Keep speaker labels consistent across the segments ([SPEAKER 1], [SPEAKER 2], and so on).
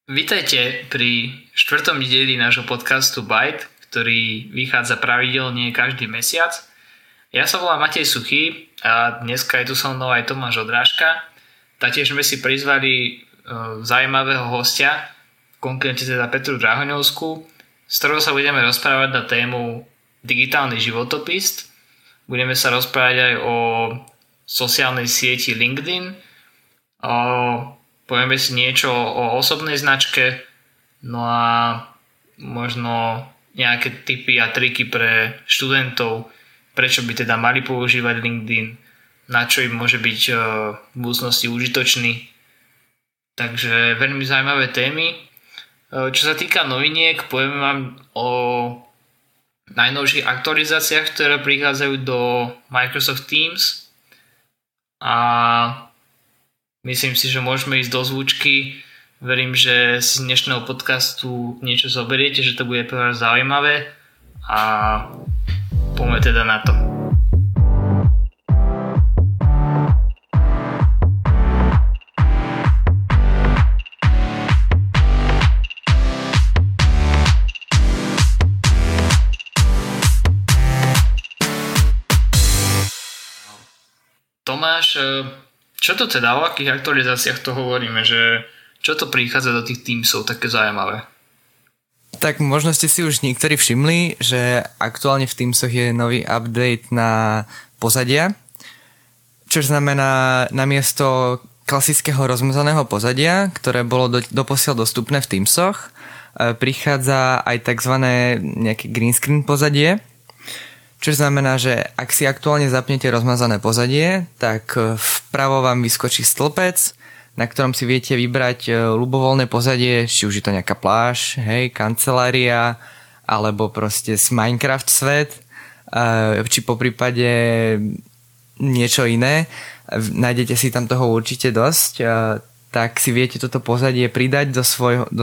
[SPEAKER 1] Vítajte pri štvrtom dieli nášho podcastu Byte, ktorý vychádza pravidelne každý mesiac. Ja sa volám Matej Suchý a dneska je tu so mnou aj Tomáš Odrážka. Taktiež sme si prizvali zaujímavého hostia, konkrétne teda Petru Drahoňovskú, s ktorou sa budeme rozprávať na tému digitálny životopis. Budeme sa rozprávať aj o sociálnej sieti LinkedIn, povieme si niečo o osobnej značke, no a možno nejaké tipy a triky pre študentov, prečo by teda mali používať LinkedIn, na čo im môže byť v budúcnosti užitočný. Takže veľmi zaujímavé témy. Čo sa týka noviniek, povieme vám o najnovších aktualizáciách, ktoré prichádzajú do Microsoft Teams a myslím si, že môžeme ísť do zvučky. Verím, že si z dnešného podcastu niečo zoberiete, že to bude pre vás zaujímavé a poďme teda na to. Tomáš, čo to teda, o akých aktualizáciách to hovoríme, že čo to prichádza do tých Teamsov také zaujímavé?
[SPEAKER 2] Tak možno ste si už niektorí všimli, že aktuálne v Teamsoch je nový update na pozadia, čo znamená namiesto klasického rozmazaného pozadia, ktoré bolo doposiaľ dostupné v Teamsoch, prichádza aj tzv. Nejaké green screen pozadie, čo znamená, že ak si aktuálne zapnete rozmazané pozadie, tak vpravo vám vyskočí stĺpec, na ktorom si viete vybrať ľubovoľné pozadie, či už je to nejaká pláž, kancelária, alebo proste Minecraft svet, či po prípade niečo iné. Nájdete si tam toho určite dosť, tak si viete toto pozadie pridať do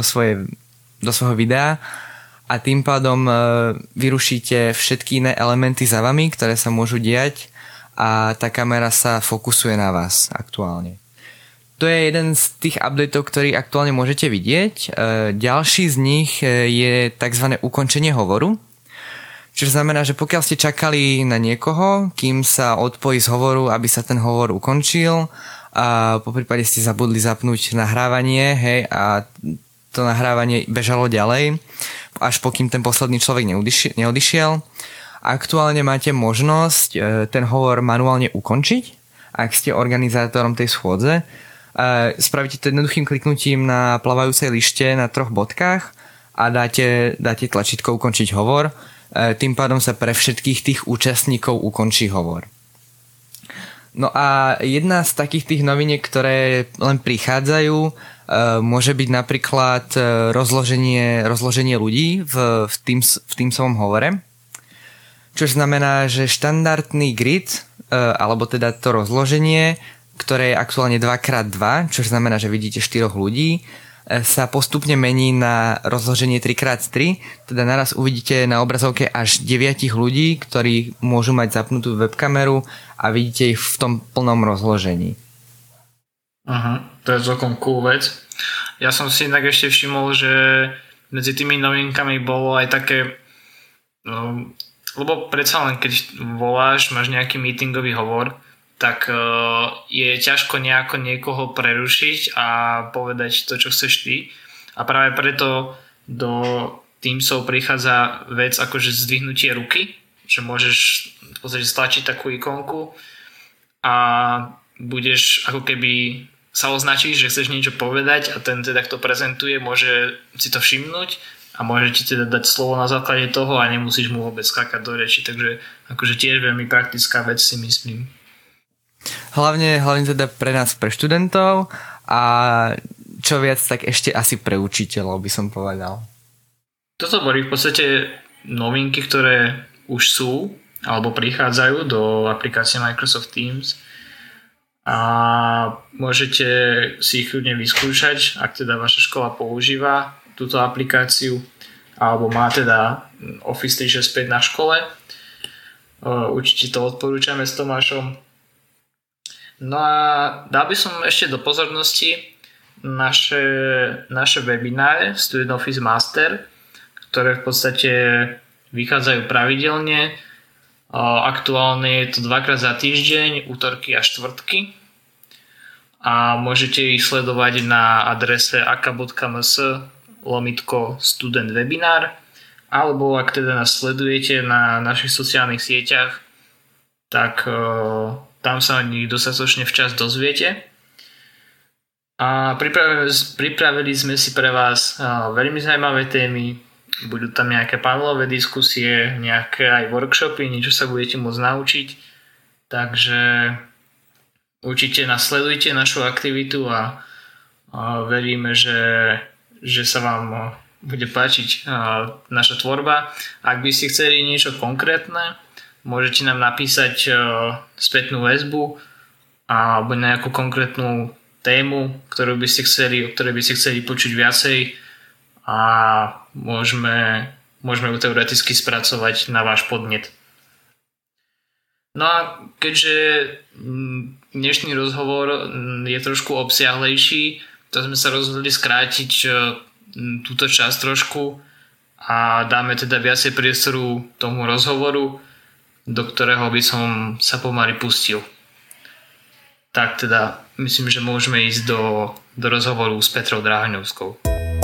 [SPEAKER 2] svojho videa a tým pádom vyrušíte všetky iné elementy za vami, ktoré sa môžu diať a tá kamera sa fokusuje na vás aktuálne. To je jeden z tých updateov, ktorý aktuálne môžete vidieť. Ďalší z nich je tzv. Ukončenie hovoru, čo znamená, že pokiaľ ste čakali na niekoho, kým sa odpojí z hovoru, aby sa ten hovor ukončil a poprípade ste zabudli zapnúť nahrávanie, a to nahrávanie bežalo ďalej, až pokým ten posledný človek neodišiel. Aktuálne máte možnosť ten hovor manuálne ukončiť, ak ste organizátorom tej schôdze. Spravíte to jednoduchým kliknutím na plávajúcej lište na 3 bodkách a dáte tlačítko ukončiť hovor. Tým pádom sa pre všetkých tých účastníkov ukončí hovor. No a jedna z takých tých noviniek, ktoré len prichádzajú, môže byť napríklad rozloženie ľudí v Teamsovom hovore, čo znamená, že štandardný grid, alebo teda to rozloženie, ktoré je aktuálne 2x2, čo znamená, že vidíte 4 ľudí, sa postupne mení na rozloženie 3x3, teda naraz uvidíte na obrazovke až 9 ľudí, ktorí môžu mať zapnutú webkameru a vidíte ich v tom plnom rozložení.
[SPEAKER 1] Aha, to je celkom cool vec. Ja som si inak ešte všimol, že medzi tými novinkami bolo aj také, lebo predsa len keď voláš, máš nejaký meetingový hovor, tak je ťažko nejako niekoho prerušiť a povedať to, čo chceš ty. A práve preto do Teamsov prichádza vec akože zdvihnutie ruky, že môžeš v podstate stlačiť takú ikonku a budeš ako keby sa označíš, že chceš niečo povedať a ten teda, kto prezentuje, môže si to všimnúť a môže ti teda dať slovo na základe toho a nemusíš mu vôbec skákať do reči, takže akože tiež veľmi praktická vec, si myslím.
[SPEAKER 2] Hlavne teda pre nás, pre študentov a čo viac, tak ešte asi pre učiteľov by som povedal.
[SPEAKER 1] Toto boli v podstate novinky, ktoré už sú alebo prichádzajú do aplikácie Microsoft Teams a môžete si ich ľudne vyskúšať, ak teda vaša škola používa túto aplikáciu alebo má teda Office 365 na škole. Určite to odporúčame s Tomášom. No a dal by som ešte do pozornosti naše webináre Student Office Master, ktoré v podstate vychádzajú pravidelne. Aktuálne je to 2-krát za týždeň, útorky a štvrtky. A môžete ich sledovať na adrese aka.ms/student webinár, alebo ak teda nás sledujete na našich sociálnych sieťach, tak tam sa o nich dostatočne včas dozviete. A pripravili sme si pre vás veľmi zaujímavé témy. Budú tam nejaké panelové diskusie, nejaké aj workshopy, niečo sa budete môcť naučiť. Takže určite nasledujte našu aktivitu a veríme, že sa vám bude páčiť naša tvorba. Ak by ste chceli niečo konkrétne, môžete nám napísať spätnú väzbu alebo nejakú konkrétnu tému, o ktorej by ste chceli počuť viacej a môžeme ju teoreticky spracovať na váš podnet. No a keďže dnešný rozhovor je trošku obsiahlejší, tak sme sa rozhodli skrátiť túto časť trošku a dáme teda viacej priestoru tomu rozhovoru, do ktorého by som sa pomaly pustil. Tak teda myslím, že môžeme ísť do rozhovoru s Petrou Drahoňovskou.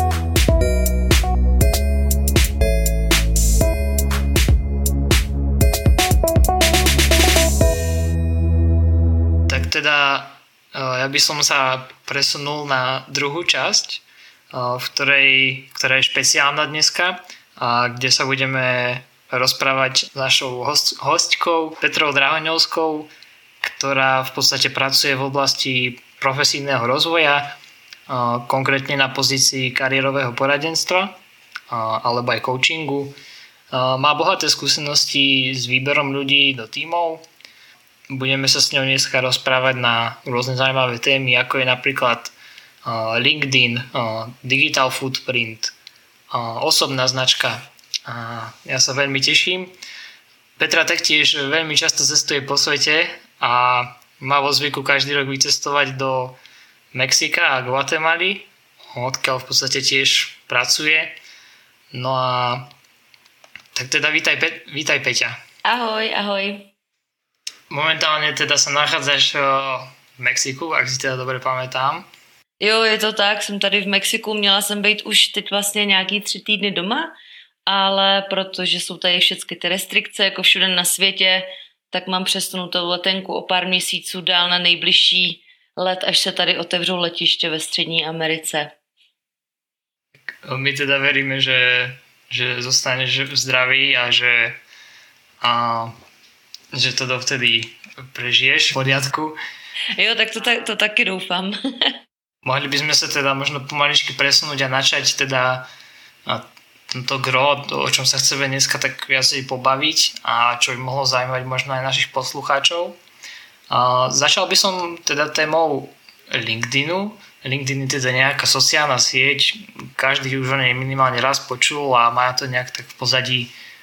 [SPEAKER 1] Tak teda ja by som sa presunul na druhú časť, ktorá je špeciálna dneska, kde sa budeme rozprávať s našou hostkou Petrou Drahoňovskou, ktorá v podstate pracuje v oblasti profesijného rozvoja, konkrétne na pozícii kariérového poradenstva alebo aj coachingu. Má bohaté skúsenosti s výberom ľudí do tímov. Budeme sa s ňou dneska rozprávať na rôzne zaujímavé témy, ako je napríklad LinkedIn, digital footprint, osobná značka. Ja sa veľmi teším. Petra taktiež veľmi často cestuje po svete a má vo zvyku každý rok vycestovať do Mexika a Guatemaly, odkiaľ v podstate tiež pracuje. No a tak teda vítaj Peťa.
[SPEAKER 3] Ahoj, ahoj.
[SPEAKER 1] Momentálne teda sa nachádzaš v Mexiku, ak si teda dobre pamätám.
[SPEAKER 3] Jo, je to tak, jsem tady v Mexiku, měla jsem být už teď vlastně nějaký 3 týdny doma, ale protože jsou tady všechny ty restrikce, jako všude na světě, tak mám přesunutou letenku o pár měsíců dál na nejbližší let, až se tady otevřou letiště ve Střední Americe.
[SPEAKER 1] My teda veríme, že zostaneš v zdraví a že to dovtedy prežiješ v poriadku.
[SPEAKER 3] Jo, tak to taky doufám.
[SPEAKER 1] Mohli by sme sa teda možno pomaličky presunúť a načať teda to gro, o čom sa chceme dneska tak viacej pobaviť a čo by mohlo zaujímať možno aj našich poslucháčov. Začal by som teda témou LinkedInu. LinkedIn je teda nejaká sociálna sieť, každý už o nej minimálne raz počul a má to nejak tak v pozadí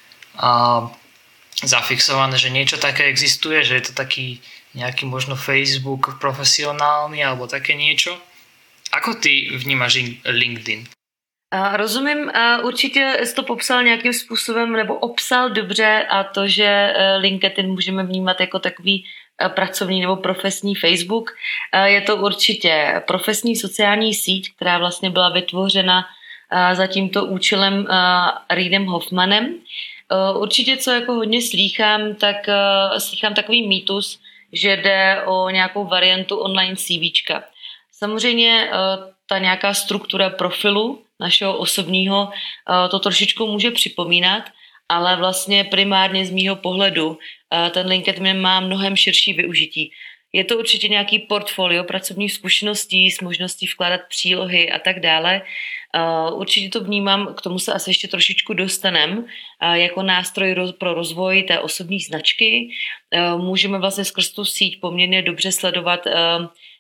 [SPEAKER 1] zafixované, že niečo také existuje, že je to taký nejaký možno Facebook profesionálny alebo také niečo. Ako ty vnímáš LinkedIn?
[SPEAKER 3] Rozumím, určitě jsi to popsal nějakým způsobem nebo obsal dobře a to, že LinkedIn můžeme vnímat jako takový pracovní nebo profesní Facebook. Je to určitě profesní sociální síť, která vlastně byla vytvořena za tímto účelem Reidem Hoffmanem. Určitě, co jako hodně slýchám, tak slýchám takový mýtus, že jde o nějakou variantu online CVčka. Samozřejmě ta nějaká struktura profilu našeho osobního to trošičku může připomínat, ale vlastně primárně z mýho pohledu ten LinkedIn má mnohem širší využití. Je to určitě nějaký portfolio pracovních zkušeností s možností vkládat přílohy a tak dále. Určitě to vnímám, k tomu se asi ještě trošičku dostanem, jako nástroj pro rozvoj té osobní značky. Můžeme vlastně skrz tu síť poměrně dobře sledovat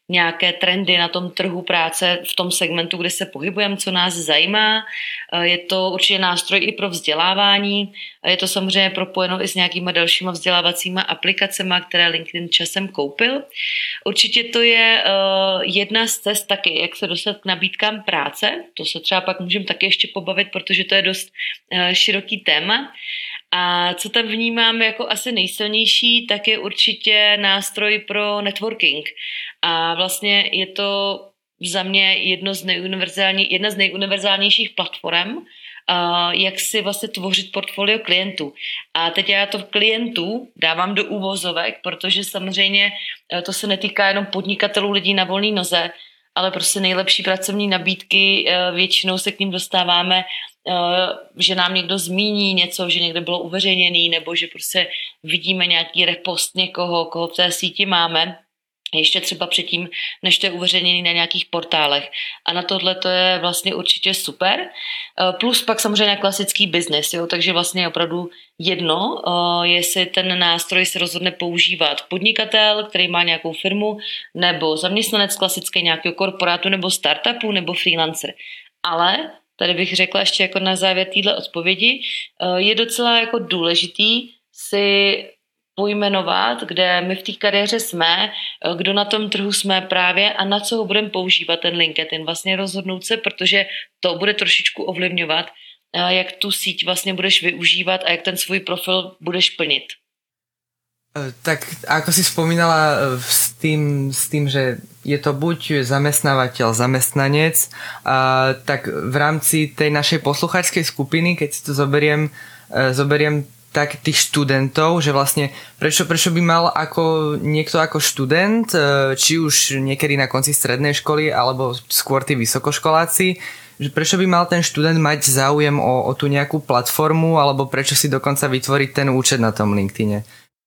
[SPEAKER 3] nějaké trendy na tom trhu práce v tom segmentu, kde se pohybujeme, co nás zajímá. Je to určitě nástroj i pro vzdělávání. Je to samozřejmě propojeno i s nějakýma dalšíma vzdělávacíma aplikacemi, které LinkedIn časem koupil. Určitě to je jedna z cest taky, jak se dostat k nabídkám práce. To se třeba pak můžeme taky ještě pobavit, protože to je dost široký téma. A co tam vnímám jako asi nejsilnější, tak je určitě nástroj pro networking. A vlastně je to za mě jedna z nejuniverzálnějších platform, jak si vlastně tvořit portfolio klientů. A teď já to klientů dávám do úvozovek, protože samozřejmě to se netýká jenom podnikatelů, lidí na volné noze, ale prostě nejlepší pracovní nabídky, většinou se k ním dostáváme, že nám někdo zmíní něco, že někde bylo uveřejněný, nebo že prostě vidíme nějaký repost někoho, koho v té síti máme, ještě třeba předtím, než to je uveřejněný na nějakých portálech. A na tohle to je vlastně určitě super. Plus pak samozřejmě klasický biznes, jo? Takže vlastně je opravdu jedno, jestli ten nástroj se rozhodne používat podnikatel, který má nějakou firmu, nebo zaměstnanec klasický nějakého korporátu, nebo startupu, nebo freelancer. Ale tady bych řekla ještě jako na závěr téhle odpovědi, je docela jako důležitý si pojmenovat, kde my v té kariéře jsme, kdo na tom trhu jsme právě a na co ho budeme používat ten LinkedIn. Vlastně rozhodnout se, protože to bude trošičku ovlivňovat, jak tu síť vlastně budeš využívat a jak ten svůj profil budeš plnit.
[SPEAKER 2] Tak ako si spomínala s tým, že je to buď zamestnávateľ, zamestnanec, tak v rámci tej našej posluchačskej skupiny, keď si to zoberiem tak tých študentov, že vlastne prečo by mal niekto ako študent, či už niekedy na konci strednej školy, alebo skôr tí vysokoškoláci, že prečo by mal ten študent mať záujem o tú nejakú platformu, alebo prečo si dokonca vytvoriť ten účet na tom LinkedIne?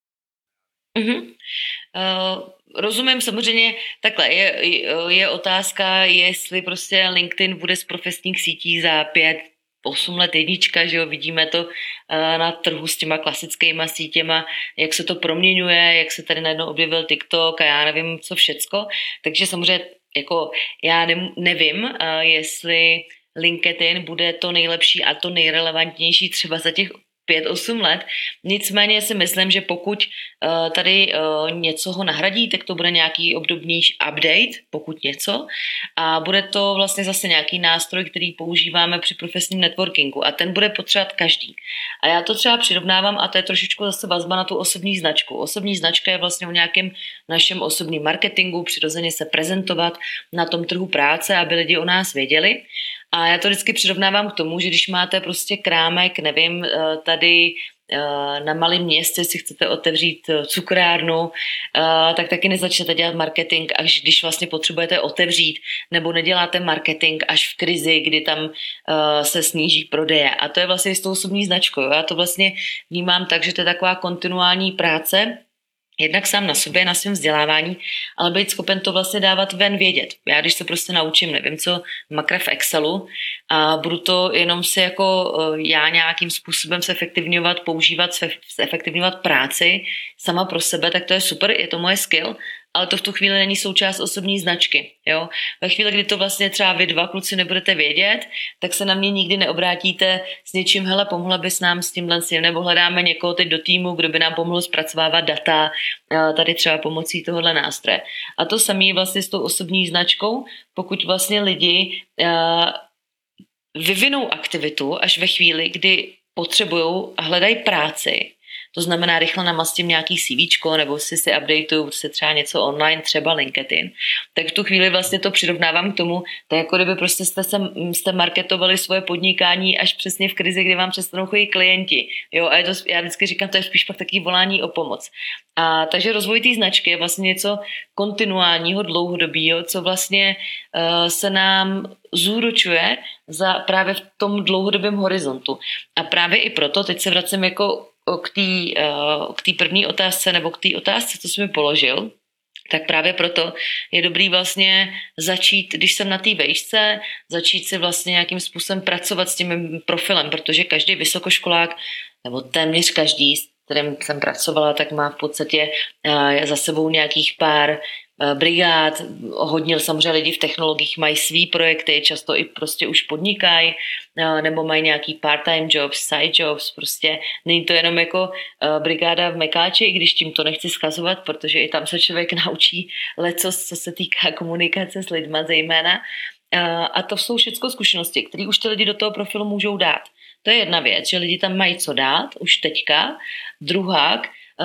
[SPEAKER 3] Rozumím samozřejmě, takhle je otázka, jestli prostě LinkedIn bude z profesních sítí za 5-8 let jednička, že jo, vidíme to na trhu s těma klasickýma sítěma, jak se to proměňuje, jak se tady najednou objevil TikTok a já nevím co všecko, takže samozřejmě jako já nevím, jestli LinkedIn bude to nejlepší a to nejrelevantnější třeba za těch 5-8 let. Nicméně si myslím, že pokud tady něco ho nahradí, tak to bude nějaký obdobný update, pokud něco. A bude to vlastně zase nějaký nástroj, který používáme při profesním networkingu a ten bude potřebovat každý. A já to třeba přirovnávám a to je trošičku zase vazba na tu osobní značku. Osobní značka je vlastně o nějakém našem osobním marketingu, přirozeně se prezentovat na tom trhu práce, aby lidi o nás věděli. A já to vždycky přirovnávám k tomu, že když máte prostě krámek, nevím, tady na malém městě si chcete otevřít cukrárnu, tak taky nezačnete dělat marketing, až když vlastně potřebujete otevřít, nebo neděláte marketing až v krizi, kdy tam se sníží prodeje. A to je vlastně s tou osobní značkou. Já to vlastně vnímám tak, že to je taková kontinuální práce, jednak sám na sobě, na svém vzdělávání, ale být schopen to vlastně dávat ven vědět. Já když se prostě naučím, nevím co, makra v Excelu a budu to jenom si jako já nějakým způsobem zefektivňovat, používat, zefektivňovat práci sama pro sebe, tak to je super, je to moje skill, ale to v tu chvíli není součást osobní značky. Jo? Ve chvíli, kdy to vlastně třeba vy dva kluci nebudete vědět, tak se na mě nikdy neobrátíte s něčím, hele, pomohla bys nám s tímhle, nebo hledáme někoho teď do týmu, kdo by nám pomohl zpracovávat data, tady třeba pomocí tohohle nástroje. A to samé vlastně s tou osobní značkou, pokud vlastně lidi vyvinou aktivitu až ve chvíli, kdy potřebujou a hledají práci, to znamená rychle namastím nějaký CVčko nebo si updateuju se třeba něco online, třeba LinkedIn, tak v tu chvíli vlastně to přirovnávám k tomu, tak jako kdyby prostě jste marketovali svoje podnikání až přesně v krizi, kdy vám přestanou chodit klienti. Jo, a já vždycky říkám, to je spíš pak takový volání o pomoc. A takže rozvoj té značky je vlastně něco kontinuálního, dlouhodobého, co vlastně se nám zúročuje za právě v tom dlouhodobém horizontu. A právě i proto, teď se vracím jako k té první otázce nebo k té otázce, co jsi mi položil, tak právě proto je dobrý vlastně začít, když jsem na té vejšce, začít si vlastně nějakým způsobem pracovat s tím profilem, protože každý vysokoškolák, nebo téměř každý, s kterým jsem pracovala, tak má v podstatě za sebou nějakých pár brigád, hodně samozřejmě lidi v technologiích mají svý projekty, často i prostě už podnikají, nebo mají nějaký part-time jobs, side jobs, prostě není to jenom jako brigáda v Mekáči, i když tím to nechci schazovat, protože i tam se člověk naučí lecos, co se týká komunikace s lidma zejména. A to jsou všechno zkušenosti, které už ty lidi do toho profilu můžou dát. To je jedna věc, že lidi tam mají co dát už teďka. Druhá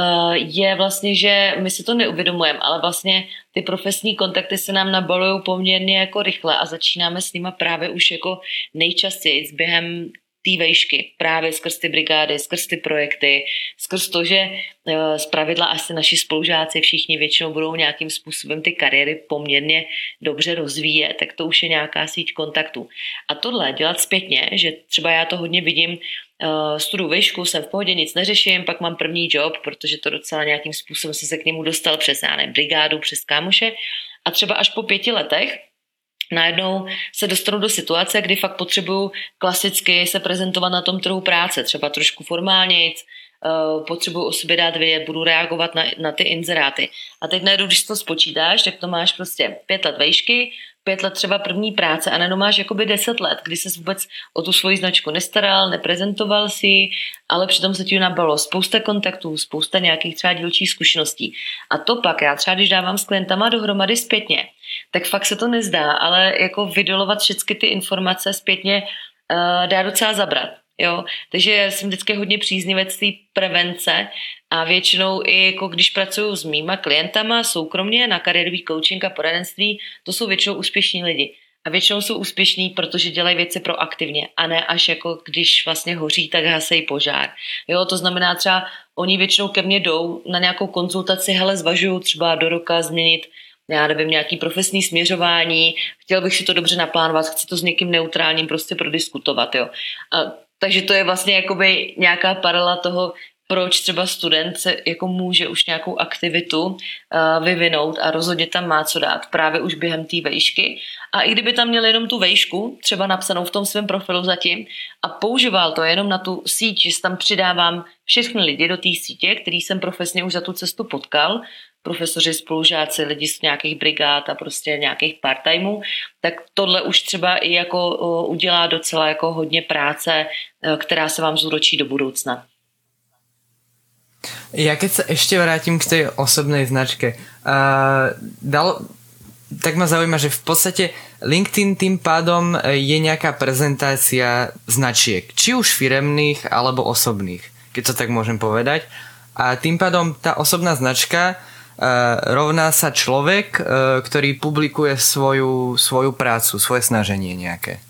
[SPEAKER 3] je vlastně, že my si to neuvědomujeme, ale vlastně ty profesní kontakty se nám nabalují poměrně jako rychle a začínáme s nima právě už jako nejčastěji během té vejšky, právě skrz ty brigády, skrz ty projekty, skrz to, že zpravidla asi naši spolužáci všichni většinou budou nějakým způsobem ty kariéry poměrně dobře rozvíjet, tak to už je nějaká síť kontaktů. A tohle dělat zpětně, že třeba já to hodně vidím, studuju výšku, jsem v pohodě, nic neřeším, pak mám první job, protože to docela nějakým způsobem se k němu dostal přes, já nevím, brigádu, přes kámoše a třeba až po 5 letech najednou se dostanu do situace, kdy fakt potřebuju klasicky se prezentovat na tom trhu práce, třeba trošku formálnějc, potřebuju o sobě dát vědět, budu reagovat na ty inzeráty. A teď najednou, když to spočítáš, tak to máš prostě 5 let vejšky, 5 let třeba první práce a najednou máš jakoby 10 let, kdy ses vůbec o tu svoji značku nestaral, neprezentoval si, ale přitom se ti nabalo spousta kontaktů, spousta nějakých třeba dílčích zkušeností. A to pak já třeba, když dávám s klientama dohromady zpětně, tak fakt se to nezdá, ale jako vydolovat všechny ty informace zpětně dá docela zabrat. Jo? Takže jsem vždycky hodně příznivec té prevence a většinou i jako když pracuju s mýma klientama soukromně na kariérový coaching a poradenství, to jsou většinou úspěšní lidi. A většinou jsou úspěšní, protože dělají věci proaktivně a ne až jako když vlastně hoří, tak hasejí požár. Jo, to znamená třeba oni většinou ke mně jdou na nějakou konzultaci, hele, zvažuju třeba do roka změnit, já nevím, nějaký profesní směřování, chtěl bych si to dobře naplánovat, chci to s někým neutrálním prostě prodiskutovat, jo. Takže to je vlastně jakoby nějaká paralela toho, proč třeba student se jako může už nějakou aktivitu vyvinout a rozhodně tam má co dát právě už během té vejšky. A i kdyby tam měl jenom tu vejšku, třeba napsanou v tom svém profilu zatím a používal to jenom na tu síť, že tam přidávám všechny lidi do té sítě, který jsem profesně už za tu cestu potkal, profesoři, spolužáci, lidi z nějakých brigád a prostě nějakých part-timeů, tak tohle už třeba i jako udělá docela jako hodně práce, která se vám zúročí do budoucna.
[SPEAKER 2] Ja keď sa ešte vrátim k tej osobnej značke, tak ma zaujíma, že v podstate LinkedIn tým pádom je nejaká prezentácia značiek, či už firemných alebo osobných, keď to tak môžem povedať. A tým pádom tá osobná značka rovná sa človek, ktorý publikuje svoju prácu, svoje snaženie nejaké.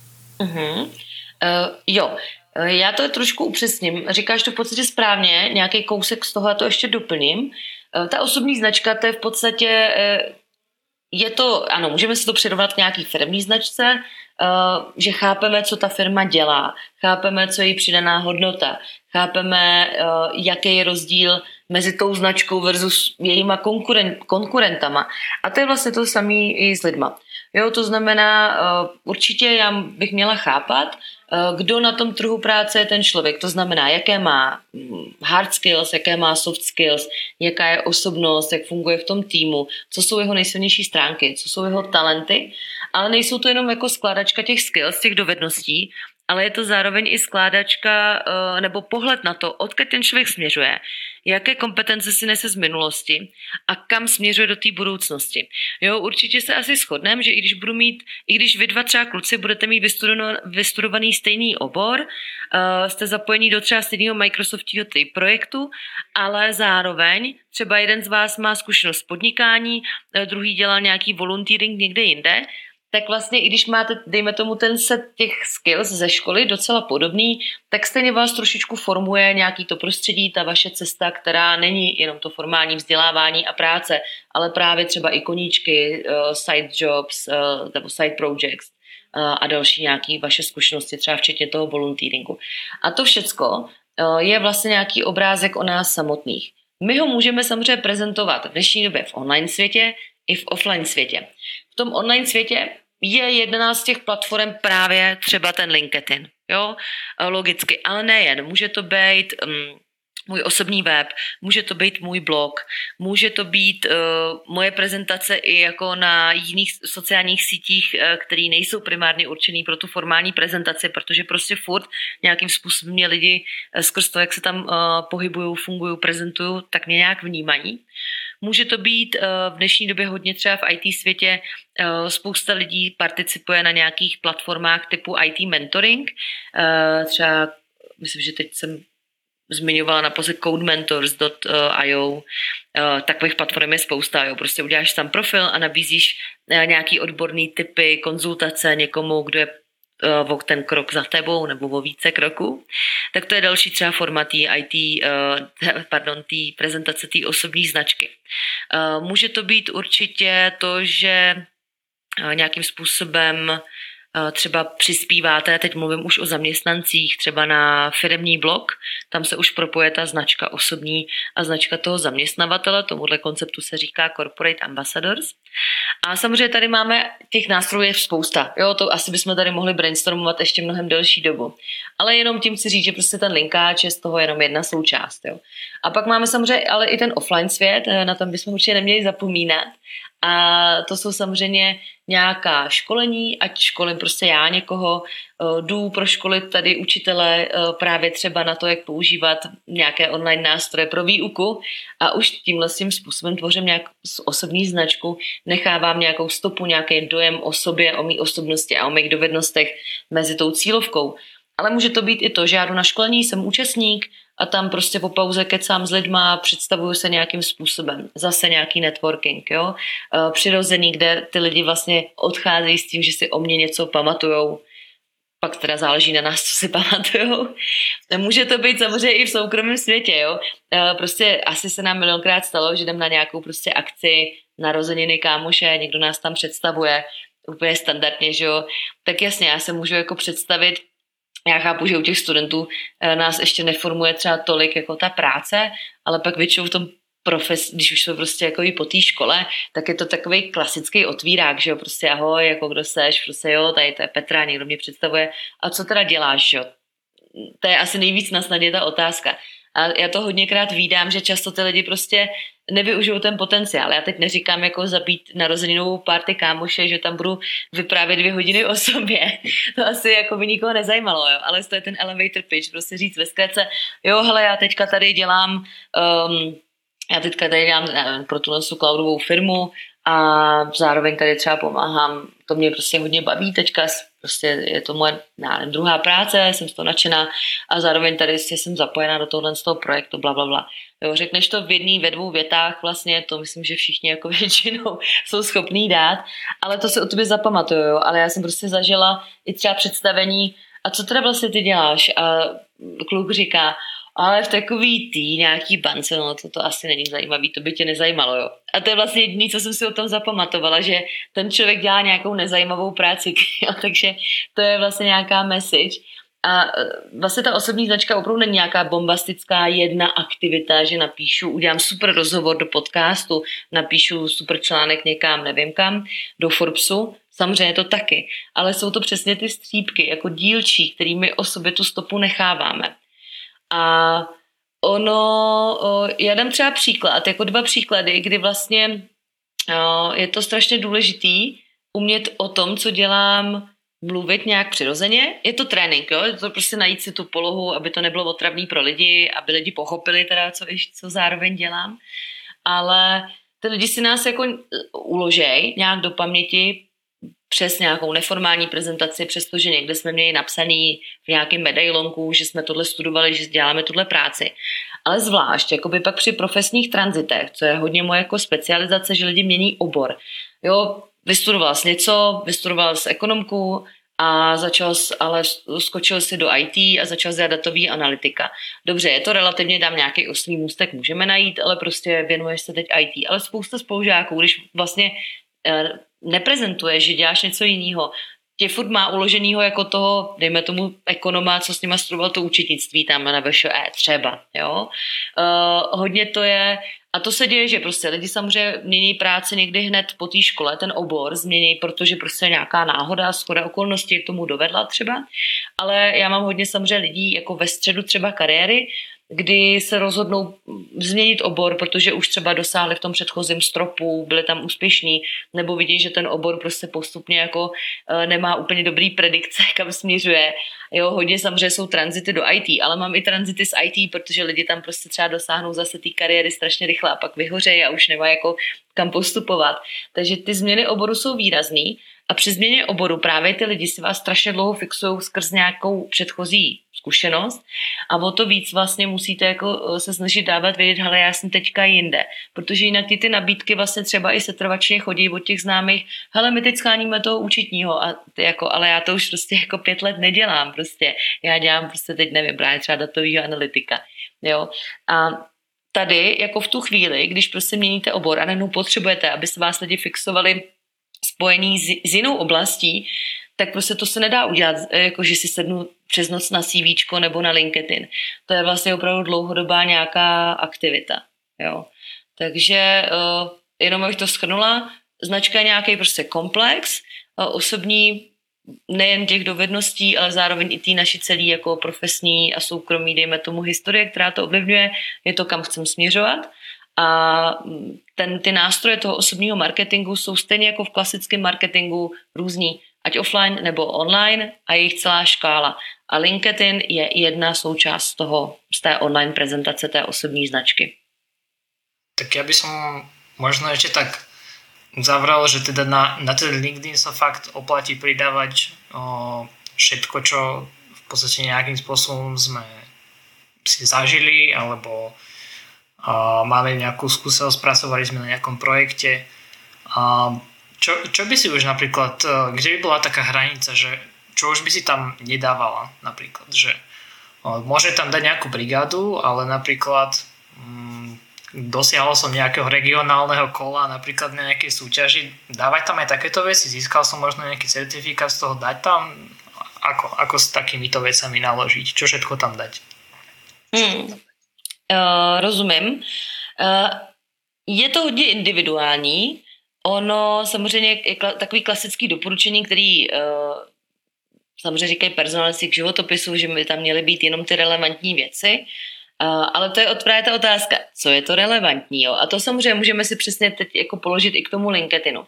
[SPEAKER 3] Jo. Já to trošku upřesním. Říkáš to v podstatě správně, nějaký kousek z toho a to ještě doplním. Ta osobní značka, to je v podstatě, je to, ano, můžeme si to přirovnat k nějaký firmní značce, že chápeme, co ta firma dělá, chápeme, co je její přidaná hodnota, chápeme, jaký je rozdíl mezi tou značkou versus jejíma konkurentama. A to je vlastně to samé i s lidma. Jo, to znamená, určitě já bych měla chápat, kdo na tom trhu práce je ten člověk. To znamená, jaké má hard skills, jaké má soft skills, jaká je osobnost, jak funguje v tom týmu, co jsou jeho nejsilnější stránky, co jsou jeho talenty, ale nejsou to jenom jako skládačka těch skills, těch dovedností, ale je to zároveň i skládačka nebo pohled na to, odkud ten člověk směřuje, jaké kompetence si nese z minulosti a kam směřuje do té budoucnosti. Jo, určitě se asi shodneme, že i když vy dva třeba kluci budete mít vystudovaný stejný obor, jste zapojení do třeba stejného Microsoftového projektu, ale zároveň třeba jeden z vás má zkušenost z podnikání, druhý dělal nějaký volunteering někde jinde, tak vlastně i když máte, dejme tomu, ten set těch skills ze školy docela podobný, tak stejně vás trošičku formuje nějaký to prostředí, ta vaše cesta, která není jenom to formální vzdělávání a práce, ale právě třeba i koníčky, side jobs nebo side projects a další nějaký vaše zkušenosti, třeba včetně toho volunteeringu. A to všecko je vlastně nějaký obrázek o nás samotných. My ho můžeme samozřejmě prezentovat v dnešní době v online světě i v offline světě. V tom online světě je jedna z těch platform právě třeba ten LinkedIn, jo, logicky, ale nejen, může to být můj osobní web, může to být můj blog, může to být moje prezentace i jako na jiných sociálních sítích, které nejsou primárně určený pro tu formální prezentaci, protože prostě furt nějakým způsobem mě lidi skrz to, jak se tam pohybují, fungují, prezentují, tak mě nějak vnímají. Může to být v dnešní době hodně třeba v IT světě, spousta lidí participuje na nějakých platformách typu IT mentoring, třeba myslím, že teď jsem zmiňovala naposled codementors.io, takových platform je spousta, jo. Prostě uděláš tam profil a nabízíš nějaký odborný typy, konzultace někomu, kdo je o ten krok za tebou nebo o více kroků. Tak to je další třeba forma té prezentace té osobní značky. Může to být určitě to, že nějakým způsobem třeba přispíváte, teď mluvím už o zaměstnancích, třeba na firemní blog, tam se už propoje ta značka osobní a značka toho zaměstnavatele, tomuhle konceptu se říká Corporate Ambassadors. A samozřejmě tady máme těch nástrojů spousta, jo, to asi bychom tady mohli brainstormovat ještě mnohem delší dobu. Ale jenom tím chci říct, že prostě ten linkáč je z toho jenom jedna součást, jo. A pak máme samozřejmě ale i ten offline svět, na tom bychom určitě neměli zapomínat. A to jsou samozřejmě nějaká školení, ať školím prostě já někoho, jdu proškolit tady učitele právě třeba na to, jak používat nějaké online nástroje pro výuku a už tímhle tím způsobem tvořím nějakou osobní značku, nechávám nějakou stopu, nějaký dojem o sobě, o mý osobnosti a o mých dovednostech mezi tou cílovkou. Ale může to být i to, že já jdu na školení, jsem účastník a tam prostě po pauze kecám s lidma, představuju se nějakým způsobem. Zase nějaký networking, jo? Přirozený, kde ty lidi vlastně odcházejí s tím, že si o mě něco pamatujou. Pak teda záleží na nás, co si pamatujou. Může to být samozřejmě i v soukromém světě, jo? Prostě asi se nám milionkrát stalo, že jdem na nějakou prostě akci, narozeniny kámoše, někdo nás tam představuje, úplně standardně, že jo? Tak jasně, já se můžu jako představit. Já chápu, že u těch studentů nás ještě neformuje třeba tolik jako ta práce, ale pak většinou v tom když už jsme prostě jako i po té škole, tak je to takový klasický otvírák, že jo, prostě ahoj, jako kdo seš, prostě jo, tady to je Petra, někdo mě představuje, a co teda děláš, jo? To je asi nejvíc na snadě ta otázka. A já to hodněkrát vídám, že často ty lidi prostě nevyužijou ten potenciál. Já teď neříkám jako zabít narozeninovou party kámoše, že tam budu vyprávět 2 hodiny o sobě. To asi jako by nikoho nezajímalo, jo. Ale to je ten elevator pitch, prostě říct ve zkratce, jo, hele, já teďka tady dělám pro tuhle cloudovou firmu a zároveň tady třeba pomáhám, to mě prostě hodně baví teďka, prostě je to moje druhá práce, jsem z toho nadšená a zároveň tady jsem zapojená do tohohle z toho projektu, blablabla. Jo, řekneš to v jedné, ve 2 větách, vlastně to myslím, že všichni jako většinou jsou schopní dát, ale to se o tobě zapamatuju, jo, ale já jsem prostě zažila i třeba představení, a co teda vlastně ty děláš? A kluk říká, ale v takový nějaký bance, no to asi není zajímavý, to by tě nezajímalo, jo. A to je vlastně jediné, co jsem si o tom zapamatovala, že ten člověk dělá nějakou nezajímavou práci, jo, takže to je vlastně nějaká message. A vlastně ta osobní značka opravdu není nějaká bombastická jedna aktivita, že udělám super rozhovor do podcastu, napíšu super článek někam, nevím kam, do Forbesu, samozřejmě to taky, ale jsou to přesně ty střípky, jako dílčí, kterými o sobě tu stopu necháváme. A já dám třeba příklad, jako 2 příklady, kdy vlastně je to strašně důležitý umět o tom, co dělám, mluvit nějak přirozeně. Je to trénink, jo? Je to prostě najít si tu polohu, aby to nebylo otravný pro lidi, aby lidi pochopili teda, co zároveň dělám. Ale ty lidi si nás jako uložej nějak do paměti přes nějakou neformální prezentaci, přestože někde jsme měli napsaný v nějakém medailonku, že jsme tohle studovali, že děláme tuhle práci. Ale zvlášť, jakoby pak při profesních tranzitech, co je hodně moje jako specializace, že lidi mění obor. Jo, vystudoval jsi něco, vystudoval jsi ekonomku a skočil si do IT a začal dělat datový analytika. Dobře, je to relativně, dám nějaký oslý můstek, můžeme najít, ale prostě věnuješ se teď IT. Ale spousta spolužáků, když vlastně neprezentuje, že děláš něco jiného, tě furt má uloženýho jako toho, dejme tomu ekonoma, co s nima studoval to účetnictví tam na VŠE třeba, jo. Hodně to je, a to se děje, že prostě lidi samozřejmě mění práci někdy hned po té škole, ten obor změní, protože prostě nějaká náhoda, shoda okolností k tomu dovedla třeba, ale já mám hodně samozřejmě lidí jako ve středu třeba kariéry, kdy se rozhodnou změnit obor, protože už třeba dosáhli v tom předchozím stropu, byli tam úspěšní, nebo vidí, že ten obor prostě postupně jako nemá úplně dobrý predikce, kam směřuje. Jo, hodně samozřejmě jsou tranzity do IT, ale mám i tranzity z IT, protože lidi tam prostě třeba dosáhnou zase té kariéry strašně rychle a pak vyhořejí a už nemá jako kam postupovat. Takže ty změny oboru jsou výrazný a při změně oboru právě ty lidi si vás strašně dlouho fixují skrz nějakou předchozí zkušenost a o to víc vlastně musíte jako se snažit dávat vědět, hele, já jsem teďka jinde, protože jinak ty nabídky vlastně třeba i setrvačně chodí od těch známých, hele, my teď scháníme toho účetního a ty jako, ale já to už prostě jako 5 let nedělám prostě, já dělám prostě teď nevím, právě třeba datovýho analytika, jo, a tady jako v tu chvíli, když prostě měníte obor a najednou potřebujete, aby se vás lidi fixovali spojení s jinou oblastí, tak prostě to se nedá udělat, jako že si sednu přes noc na CVčko nebo na LinkedIn. To je vlastně opravdu dlouhodobá nějaká aktivita. Jo. Takže jenom abych to shrnula, značka je nějaký prostě komplex, osobní nejen těch dovedností, ale zároveň i té naší celý jako profesní a soukromí, dejme tomu historie, která to ovlivňuje, je to, kam chcem směřovat. A ty nástroje toho osobního marketingu jsou stejně jako v klasickém marketingu různý, ať offline nebo online a jejich celá škála. A LinkedIn je jedna součást z té online prezentace té osobní značky.
[SPEAKER 1] Tak ja by som možno ešte tak zavral, že teda na ten LinkedIn sa fakt oplatí pridávať všetko, čo v podstate nejakým spôsobom sme si zažili, alebo máme nejakú skúsenosť, pracovali sme na nejakom projekte. Čo by si už napríklad, kde by bola taká hranica, že čo už by si tam nedávala napríklad, že môže tam dať nejakú brigádu, ale napríklad dosiahol som nejakého regionálneho kola napríklad na nejakej súťaži, dávať tam aj takéto veci, získal som možno nejaký certifikát z toho, dať tam, ako s takýmito vecami naložiť, čo všetko tam dať?
[SPEAKER 3] Rozumím. Je to hodně individuální. Ono samozřejmě je takový klasický doporučení, který samozřejmě říkají personalisti k životopisu, že by tam měly být jenom ty relevantní věci. Ale to je právě ta otázka, co je to relevantní. Jo? A to samozřejmě můžeme si přesně teď jako položit i k tomu LinkedInu.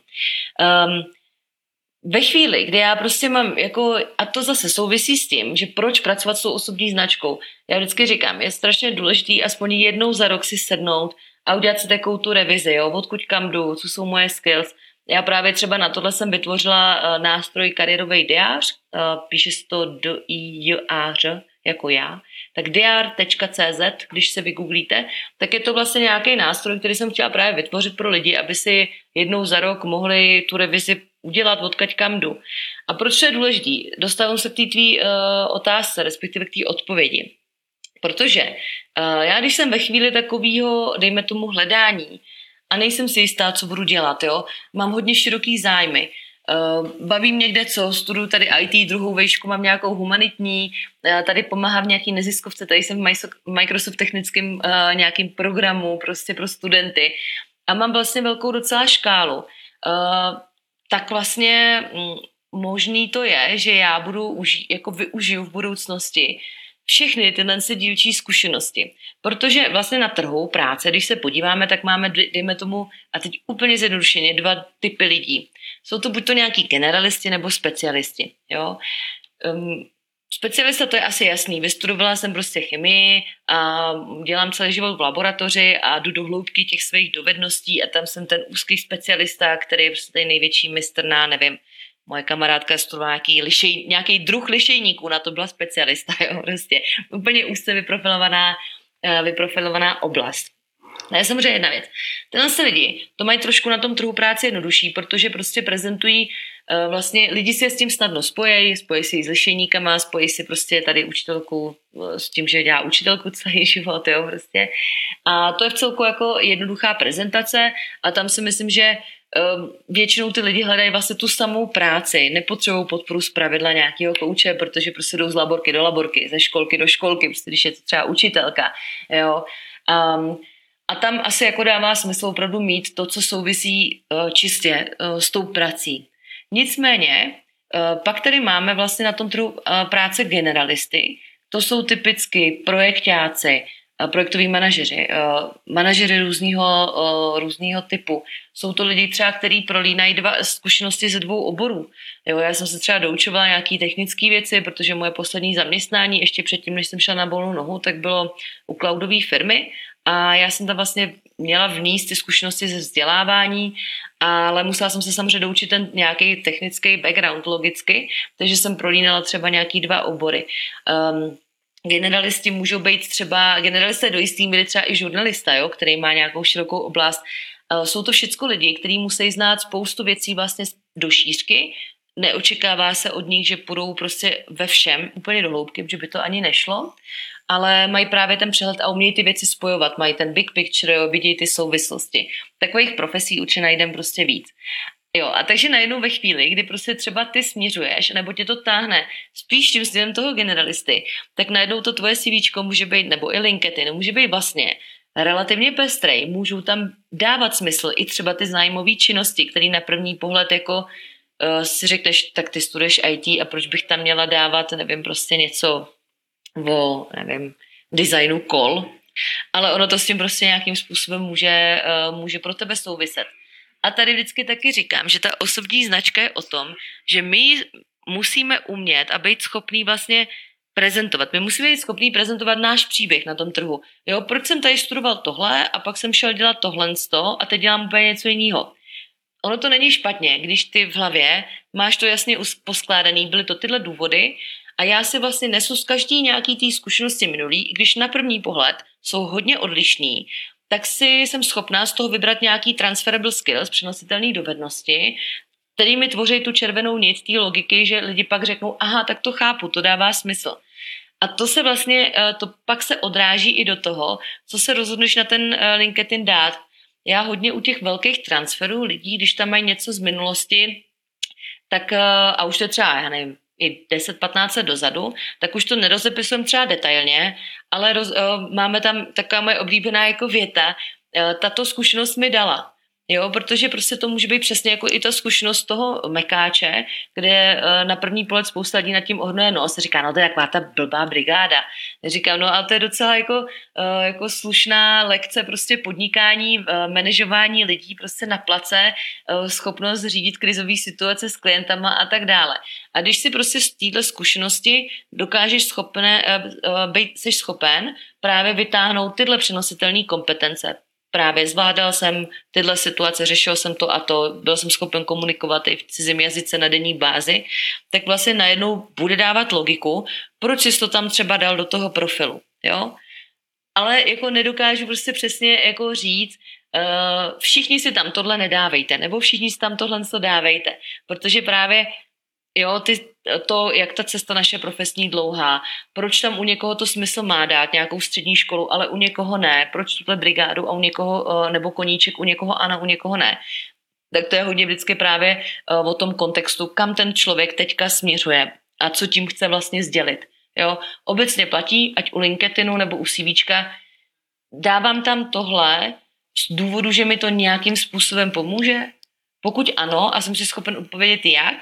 [SPEAKER 3] Ve chvíli, kdy já prostě mám jako, a to zase souvisí s tím, že proč pracovat s tou osobní značkou. Já vždycky říkám, je strašně důležitý aspoň jednou za rok si sednout a udělat si takovou tu revizi, jo? Odkud kam jdu, co jsou moje skills. Já právě třeba na tohle jsem vytvořila nástroj kariérový diář, píše se to D-I-J-A-Ř, jako já, tak diar.cz, když se vygooglíte, tak je to vlastně nějaký nástroj, který jsem chtěla právě vytvořit pro lidi, aby si jednou za rok mohli tu revizi udělat, odkaď kam jdu. A proč to je důležitý? Dostávám se k té tvý otázce, respektive k té odpovědi. Protože já, když jsem ve chvíli takového, dejme tomu, hledání a nejsem si jistá, co budu dělat, jo, mám hodně široký zájmy, baví mě kde co, studuju tady IT, druhou vejšku mám nějakou humanitní, tady pomáhám v nějaký neziskovce, tady jsem v Microsoft technickém nějakým programu prostě pro studenty a mám vlastně velkou docela škálu. Tak vlastně možný to je, že já budu jako využiju v budoucnosti všechny tyhle dílčí zkušenosti. Protože vlastně na trhu práce, když se podíváme, tak máme, dejme tomu, a teď úplně zjednodušeně, 2 typy lidí. Jsou to buď to nějaký generalisti nebo specialisti. Jo? Specialista, to je asi jasný. Vystudovala jsem prostě chemii a dělám celý život v laboratoři a jdu do hloubky těch svých dovedností a tam jsem ten úzký specialista, který je prostě největší mistr na, nevím, moje kamarádka studovala nějaký druh lišejníků, na to byla specialista, jo, prostě úplně úzce vyprofilovaná oblast. To je samozřejmě jedna věc. Tenhle se lidi to mají trošku na tom trhu práce jednodušší, protože prostě prezentují vlastně, lidi si je s tím snadno spojí si s lišejníkama, spojí si prostě tady učitelku s tím, že dělá učitelku celý život, jo, prostě. A to je v celku jako jednoduchá prezentace a tam si myslím, že většinou ty lidi hledají vlastně tu samou práci, nepotřebují podporu z pravidla nějakého kouče, protože prostě jdou z laborky do laborky, ze školky do školky, prostě když je to třeba učitelka, jo. A tam asi jako dává smysl opravdu mít to, co souvisí čistě s tou prací. Nicméně, pak tady máme vlastně na tom trhu práce generalisty, to jsou typicky projekťáci, projektoví manažeři, manažeři různýho typu. Jsou to lidi třeba, kteří prolínají zkušenosti ze 2 oborů. Jo, já jsem se třeba doučovala nějaké technické věci, protože moje poslední zaměstnání, ještě předtím, než jsem šla na volnou nohu, tak bylo u cloudové firmy a já jsem tam vlastně měla vníst ty zkušenosti ze vzdělávání, ale musela jsem se samozřejmě doučit ten nějaký technický background logicky, takže jsem prolínala třeba nějaký 2 obory. Generalisti můžou být třeba, generalista je do jistý míry třeba i žurnalista, jo, který má nějakou širokou oblast. Jsou to všechno lidi, kteří musí znát spoustu věcí vlastně do šířky. Neočekává se od nich, že půjdou prostě ve všem úplně do hloubky, protože by to ani nešlo, ale mají právě ten přehled a umějí ty věci spojovat, mají ten big picture, jo, vidějí ty souvislosti. Takových profesí určitě najdem prostě víc. Jo, a takže najednou ve chvíli, kdy prostě třeba ty směřuješ, nebo tě to táhne spíš tím směrem toho generalisty, tak najednou to tvoje CVčko může být, nebo i LinkedIn, může být vlastně relativně pestrej, můžou tam dávat smysl i třeba ty zájmové činnosti, které na první pohled jako si řekneš, tak ty studuješ IT a proč bych tam měla dávat, nevím, prostě něco o, nevím, designu kol, ale ono to s tím prostě nějakým způsobem může pro tebe souviset. A tady vždycky taky říkám, že ta osobní značka je o tom, že my musíme umět a být schopný vlastně prezentovat. My musíme být schopný prezentovat náš příběh na tom trhu. Jo, proč jsem tady studoval tohle a pak jsem šel dělat tohle a teď dělám úplně něco jiného. Ono to není špatně, když ty v hlavě máš to jasně poskládaný, byly to tyhle důvody a já si vlastně nesu z každý nějaký té zkušenosti minulý, i když na první pohled jsou hodně odlišný, tak si jsem schopná z toho vybrat nějaký transferable skills, přenositelné dovednosti, který mi tvoří tu červenou nit té logiky, že lidi pak řeknou, aha, tak to chápu, to dává smysl. A to se vlastně, to pak se odráží i do toho, co se rozhodneš na ten LinkedIn dát. Já hodně u těch velkých transferů lidí, když tam mají něco z minulosti, tak a už to třeba, já nevím, i 10-15 let dozadu, tak už to nerozepisujem třeba detailně, ale máme tam taková moje oblíbená jako věta, tato zkušenost mi dala. Jo, protože prostě to může být přesně jako i ta zkušenost toho mekáče, kde na první pohled spousta lidí nad tím ohnuje nos. Říká, no to je taková ta blbá brigáda. Říkám, no ale to je docela jako slušná lekce prostě podnikání, manažování lidí prostě na place, schopnost řídit krizové situace s klientama a tak dále. A když si prostě z této zkušenosti dokážeš jsi schopen právě vytáhnout tyhle přenositelné kompetence. Právě zvládal jsem tyhle situace, řešil jsem to a to, byl jsem schopen komunikovat i v cizím jazyce na denní bázi, tak vlastně najednou bude dávat logiku, proč jsi to tam třeba dal do toho profilu, jo? Ale jako nedokážu prostě přesně jako říct, všichni si tam tohle nedávejte, nebo všichni si tam tohle dávejte, protože právě jo, to, jak ta cesta naše profesní dlouhá, proč tam u někoho to smysl má dát nějakou střední školu, ale u někoho ne, proč tuhle brigádu a u někoho, nebo koníček u někoho ano, u někoho ne. Tak to je hodně vždycky právě o tom kontextu, kam ten člověk teďka směřuje a co tím chce vlastně sdělit. Jo? Obecně platí, ať u LinkedInu nebo u CVčka, dávám tam tohle z důvodu, že mi to nějakým způsobem pomůže. Pokud ano a jsem si schopen odpovědět jak,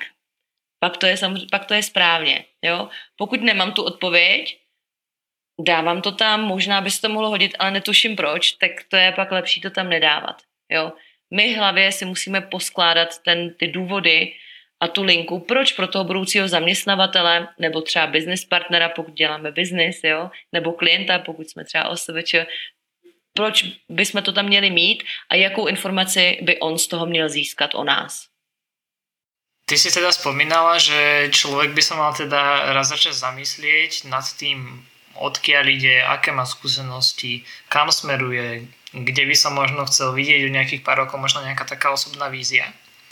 [SPEAKER 3] pak to je správně. Jo? Pokud nemám tu odpověď, dávám to tam, možná by se to mohlo hodit, ale netuším proč, tak to je pak lepší to tam nedávat. Jo? My v hlavě si musíme poskládat ty důvody a tu linku, proč pro toho budoucího zaměstnavatele, nebo třeba business partnera, pokud děláme business, jo? Nebo klienta, pokud jsme třeba OSVČ, proč bychom to tam měli mít a jakou informaci by on z toho měl získat o nás.
[SPEAKER 1] Ty si teda spomínala, že človek by sa mal teda raz za čas zamyslieť nad tým, odkiaľ ide, aké má skúsenosti, kam smeruje, kde by sa možno chcel vidieť o nejakých pár rokov, možno nejaká taká osobná vízia.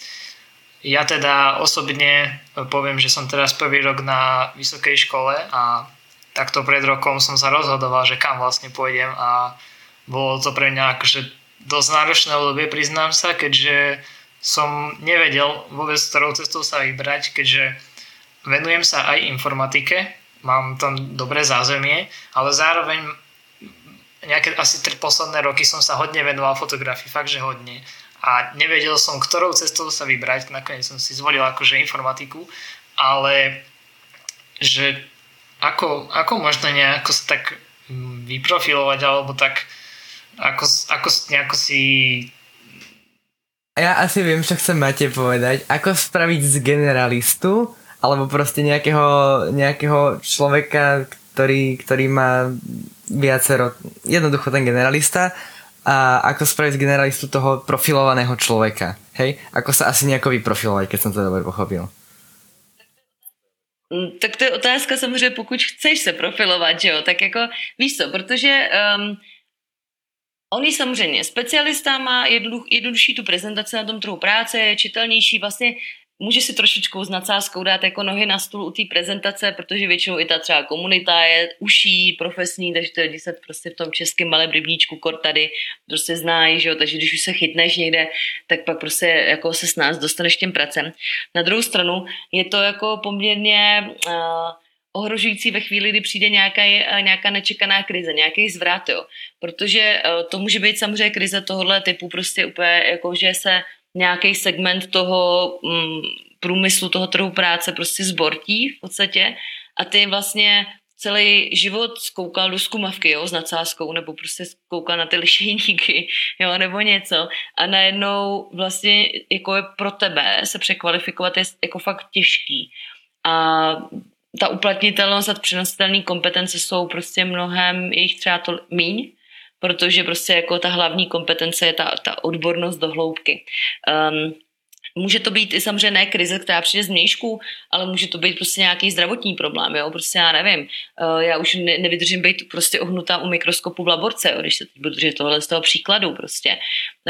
[SPEAKER 1] Ja teda osobne poviem, že som teraz prvý rok na vysokej škole a takto pred rokom som sa rozhodoval, že kam vlastne pôjdem a bolo to pre mňa akože dosť náročné obdobie, priznám sa, keďže som nevedel vôbec, ktorou cestou sa vybrať, keďže venujem sa aj informatike, mám tam dobré zázemie, ale zároveň nejaké asi 3 posledné roky som sa hodne venoval fotografii, fakt, že hodne. A nevedel som, ktorou cestou sa vybrať, nakoniec som si zvolil akože informatiku, ale že ako možno nejako sa tak vyprofilovať, alebo tak ako nejako si...
[SPEAKER 2] Ja asi viem, čo chcem Matej povedať. Ako spraviť z generalistu, alebo proste nejakého človeka, ktorý má viacero... Jednoducho ten generalista. A ako spraviť z generalistu toho profilovaného človeka. Hej? Ako sa asi nejako vyprofilovať, keď som to dobre pochopil.
[SPEAKER 3] Tak to je otázka samozřejmě, pokud chceš se profilovat, že jo, tak jako víš co, protože oni samozřejmě, specialista má jednodušší tu prezentaci na tom trhu práce, je čitelnější, vlastně může si trošičku s nadsázkou dát jako nohy na stůl u té prezentace, protože většinou i ta třeba komunita je uší, profesní, takže ty lidi se prostě v tom českém malém rybníčku kor tady prostě znají, že jo, takže když už se chytneš někde, tak pak prostě jako se s nás dostaneš těm pracem. Na druhou stranu je to jako poměrně ohrožující ve chvíli, kdy přijde nějaká nečekaná krize, nějaký zvrat, jo, protože to může být samozřejmě krize tohohle typu, prostě úplně jako, že se nějaký segment toho průmyslu, toho trhu práce prostě zbortí v podstatě a ty vlastně celý život zkoukal do zkumavky, jo, s nadsázkou, nebo prostě zkoukal na ty lišejníky, jo, nebo něco a najednou vlastně jako je pro tebe se překvalifikovat je jako fakt těžký a ta uplatnitelnost a přenositelné kompetence jsou prostě mnohem, jejich třeba to míň, protože prostě jako ta hlavní kompetence je ta odbornost do hloubky. Může to být i samozřejmě ne krize, která přijde z mějšku, ale může to být prostě nějaký zdravotní problém, jo, prostě já nevím. Já už nevydržím být prostě ohnutá u mikroskopu v laborce, jo, když se teď budu držet tohle z toho příkladu prostě.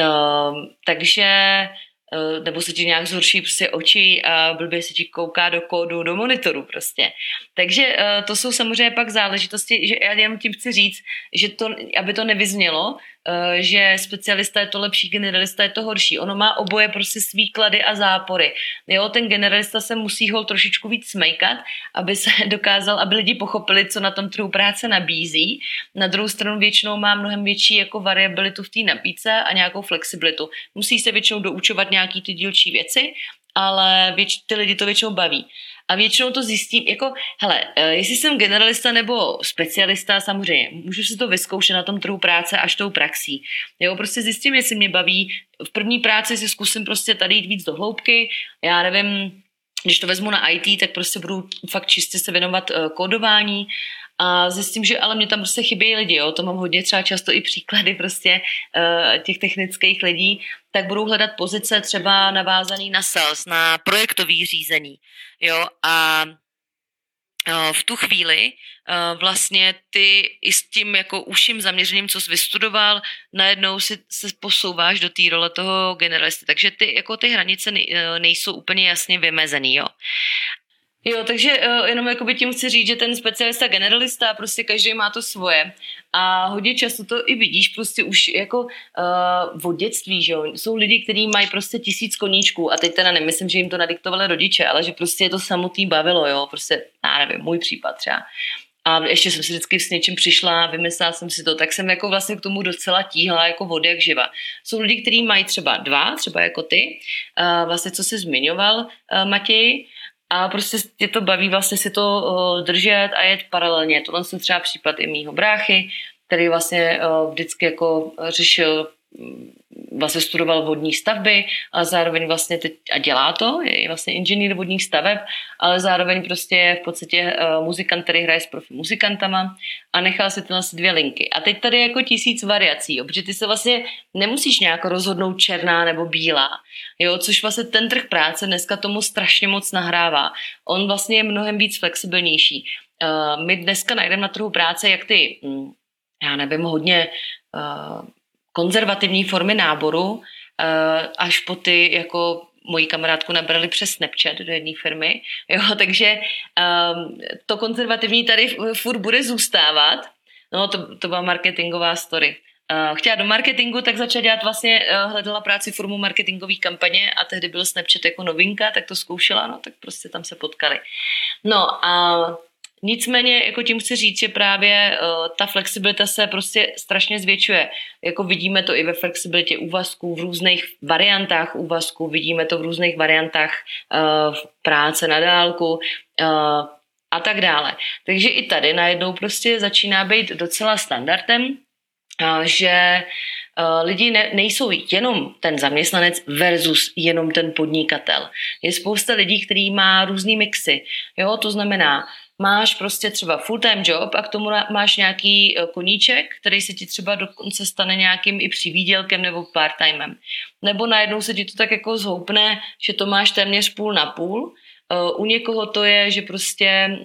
[SPEAKER 3] Takže nebo se ti nějak zhorší prostě oči a blbě se ti kouká do kódu, do monitoru prostě. Takže to jsou samozřejmě pak záležitosti, že já jenom tím chci říct, že to, aby to nevyznělo, že specialista je to lepší, generalista je to horší. Ono má oboje prostě svý klady a zápory. Jo, ten generalista se musí ho trošičku víc smejkat, aby se dokázal, aby lidi pochopili, co na tom trhu práce nabízí. Na druhou stranu většinou má mnohem větší jako variabilitu v té nabídce a nějakou flexibilitu. Musí se většinou doučovat nějaký ty dílčí věci, ale ty lidi to většinou baví. A většinou to zjistím, jako, hele, jestli jsem generalista nebo specialista, samozřejmě, můžu si to vyzkoušet na tom trhu práce až tou praxí. Jo, prostě zjistím, jestli mě baví. V první práci si zkusím prostě tady jít víc do hloubky. Já nevím, když to vezmu na IT, tak prostě budu fakt čistě se věnovat kódování a zjistím, že ale mě tam prostě chybějí lidi, jo, to mám hodně třeba často i příklady prostě těch technických lidí, tak budou hledat pozice třeba navázaný na sales, na projektový řízení, jo, a v tu chvíli vlastně ty i s tím jako užším zaměřením, co jsi vystudoval, najednou se posouváš do té role toho generalisty, takže ty hranice nejsou úplně jasně vymezený, jo. Jo, takže jenom jakoby tím chci říct, že ten specialista generalista, prostě každý má to svoje a hodně často to i vidíš prostě už jako od dětství, že jo, jsou lidi, kteří mají prostě 1000 koníčků a teď teda nemyslím, že jim to nadiktovali rodiče, ale že prostě je to samotný bavilo, jo, prostě, já nevím, můj případ třeba. A ještě jsem si vždycky s něčím přišla, vymyslela jsem si to, tak jsem jako vlastně k tomu docela tíhla jako vody jak živa. Jsou lidi, kteří mají třeba 2, třeba jako ty, vlastně co jsi zmiňoval, Matěj, a prostě tě to baví vlastně si to držet a jet paralelně. Tohle jsem třeba případ i mýho bráchy, který vlastně vždycky jako řešil, vlastně studoval vodní stavby a zároveň vlastně teď, a dělá to, je vlastně inženýr vodních staveb, ale zároveň prostě je v podstatě muzikant, který hraje s profi muzikantama a nechal si tyhle 2 linky. A teď tady je jako 1000 variací, jo, protože ty se vlastně nemusíš nějak rozhodnout černá nebo bílá, jo, což vlastně ten trh práce dneska tomu strašně moc nahrává. On vlastně je mnohem víc flexibilnější. My dneska najdeme na trhu práce jak ty, já nevím, hodně konzervativní formy náboru, až po ty, jako moji kamarádku nabrali přes Snapchat do jedné firmy, jo, takže to konzervativní tady furt bude zůstávat, no to byla marketingová story. Chtěla do marketingu, tak začala dělat vlastně, hledala práci formou marketingové kampaně a tehdy byl Snapchat jako novinka, tak to zkoušela, no tak prostě tam se potkali. No a nicméně jako tím chci říct, že právě ta flexibilita se prostě strašně zvětšuje. Jako vidíme to i ve flexibilitě úvazků, v různých variantách úvazků, vidíme to v různých variantách práce na dálku. a tak dále. Takže i tady najednou prostě začíná být docela standardem, že lidi nejsou jenom ten zaměstnanec versus jenom ten podnikatel. Je spousta lidí, který má různý mixy. Jo, to znamená, máš prostě třeba full-time job a k tomu máš nějaký koníček, který se ti třeba dokonce stane nějakým i přivýdělkem nebo part-timem. Nebo najednou se ti to tak jako zhoupne, že to máš téměř půl na půl. U někoho to je, že prostě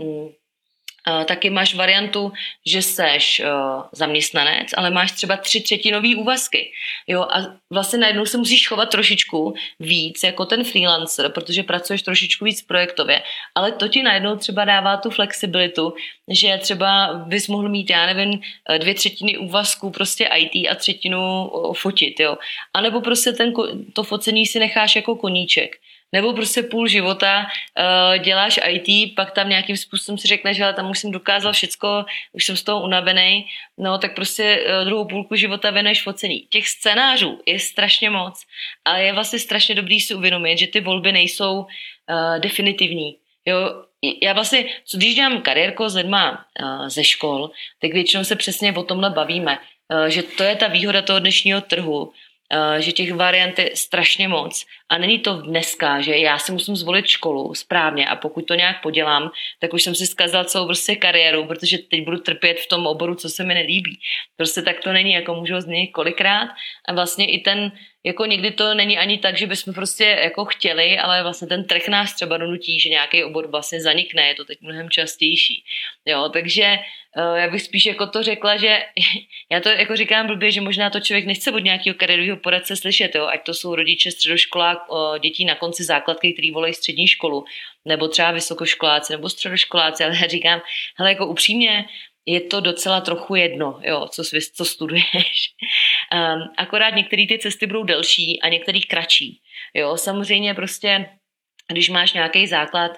[SPEAKER 3] taky máš variantu, že seš zaměstnanec, ale máš třeba 3/3 úvazky. Jo, a vlastně najednou se musíš chovat trošičku víc jako ten freelancer, protože pracuješ trošičku víc projektově, ale to ti najednou třeba dává tu flexibilitu, že třeba bys mohl mít, já nevím, 2/3 úvazku prostě IT a 1/3 fotit, jo. A nebo prostě to focení si necháš jako koníček. Nebo prostě půl života děláš IT, pak tam nějakým způsobem si řekneš, že tam už jsem dokázal všecko, už jsem z toho unavený, no tak prostě druhou půlku života věnuješ focení. Těch scénářů je strašně moc a je vlastně strašně dobrý si uvědomit, že ty volby nejsou definitivní. Jo, já vlastně, když dělám kariérko s lidma ze škol, tak většinou se přesně o tomhle bavíme, že to je ta výhoda toho dnešního trhu, že těch variant je strašně moc a není to dneska, že já si musím zvolit školu správně a pokud to nějak podělám, tak už jsem si zkazal celou prostě kariéru, protože teď budu trpět v tom oboru, co se mi nelíbí. Prostě tak to není, jako můžu ho změnit kolikrát a vlastně i ten, jako někdy to není ani tak, že bychom prostě jako chtěli, ale vlastně ten trh nás třeba donutí, že nějaký obor vlastně zanikne, je to teď mnohem častější. Jo, takže já bych spíš jako to řekla, že já to jako říkám blbě, že možná to člověk nechce od nějakého kariérového poradce slyšet, jo? Ať to jsou rodiče středoškolák, dětí na konci základky, který volají střední školu, nebo třeba vysokoškoláci, nebo středoškoláci, ale já říkám, hele, jako upřímně, je to docela trochu jedno, jo, co studuješ. Akorát některé ty cesty budou delší a některé kratší. Jo, samozřejmě prostě, když máš nějaký základ,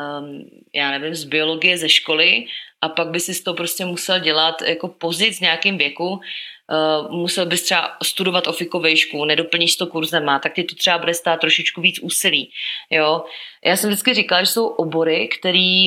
[SPEAKER 3] já nevím, z biologie ze školy a pak by si to prostě musel dělat jako pozic v nějakém věku, musel bys třeba studovat ofikovejšku, nedoplníš to kurzema, tak ti to třeba bude stát trošičku víc úsilí. Jo? Já jsem vždycky říkala, že jsou obory, který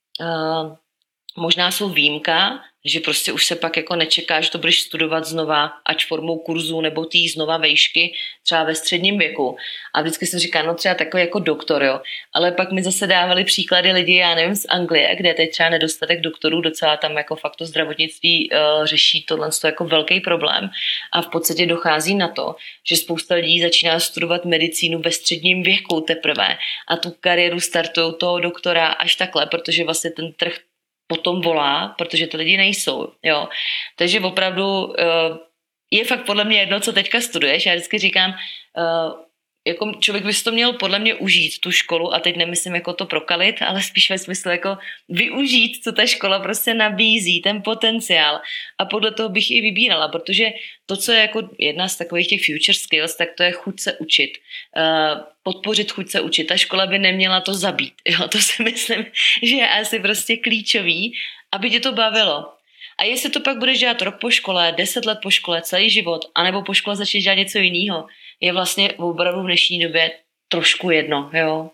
[SPEAKER 3] možná jsou výjimka, že prostě už se pak jako nečeká, že to budeš studovat znova, ať formou kurzu nebo tý znova vejšky, třeba ve středním věku. A vždycky jsem říkala, no třeba takový jako doktor, jo. Ale pak mi zase dávali příklady lidi, já nevím, z Anglie, kde je teď třeba nedostatek doktorů, docela tam jako fakt to zdravotnictví řeší tohle jako velký problém. A v podstatě dochází na to, že spousta lidí začíná studovat medicínu ve středním věku teprve a tu kariéru startují toho doktora až takhle, protože vlastně ten trh potom volá, protože ty lidi nejsou, jo. Takže opravdu je fakt podle mě jedno, co teďka studuješ. Já vždycky říkám, jako člověk by si to měl podle mě užít, tu školu, a teď nemyslím jako to prokalit, ale spíš ve smyslu jako využít, co ta škola prostě nabízí, ten potenciál. A podle toho bych i vybírala, protože to, co je jako jedna z takových těch future skills, tak to je chuť se učit. Podpořit chuť se učit. Ta škola by neměla to zabít. Jo? To si myslím, že je asi prostě klíčový, aby tě to bavilo. A jestli to pak budeš dělat rok po škole, 10 let po škole, celý život, anebo po škole začneš dělat něco jiného, je vlastně opravdu v dnešní době trošku jedno, jo.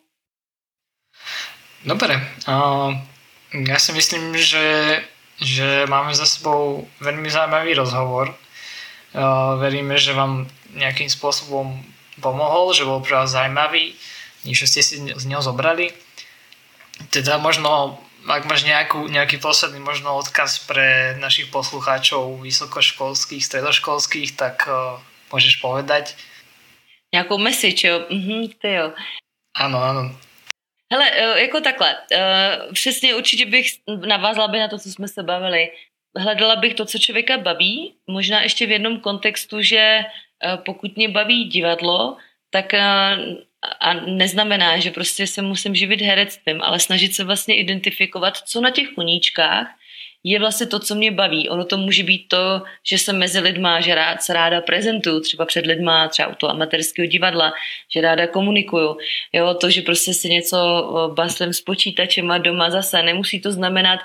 [SPEAKER 1] Dobre. Ja si myslím, že máme za sebou veľmi zaujímavý rozhovor. Veríme, že vám nejakým spôsobom pomohol, že bol pre vás zaujímavý, niečo ste si z neho zobrali. Teda možno, ak máš nejaký posledný možno odkaz pre našich poslucháčov vysokoškolských, stredoškolských, tak môžeš povedať.
[SPEAKER 3] Nějakou message, jo? Ty jo.
[SPEAKER 1] Ano.
[SPEAKER 3] Hele, jako takhle, přesně určitě bych navázala by na to, co jsme se bavili. Hledala bych to, co člověka baví, možná ještě v jednom kontextu, že pokud mě baví divadlo, tak a neznamená, že prostě se musím živit herectvím, ale snažit se vlastně identifikovat, co na těch koníčkách je vlastně to, co mě baví. Ono to může být to, že jsem mezi lidma, že se ráda prezentuju, třeba před lidma, třeba u toho amatérského divadla, že ráda komunikuju. Jo, to, že prostě si něco baslím s počítačem a doma zase. Nemusí to znamenat,